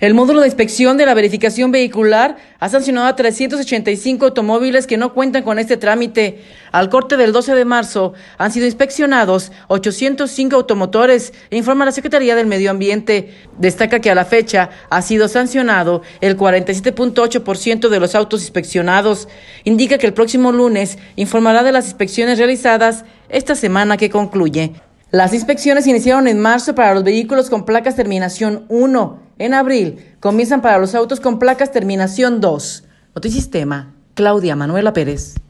El módulo de inspección de la verificación vehicular ha sancionado a 385 automóviles que no cuentan con este trámite. Al corte del 12 de marzo han sido inspeccionados 805 automotores, informa la Secretaría del Medio Ambiente. Destaca que a la fecha ha sido sancionado el 47.8% de los autos inspeccionados. Indica que el próximo lunes informará de las inspecciones realizadas esta semana que concluye. Las inspecciones iniciaron en marzo para los vehículos con placas terminación 1. En abril comienzan para los autos con placas terminación 2. Notisistema, Claudia Manuela Pérez.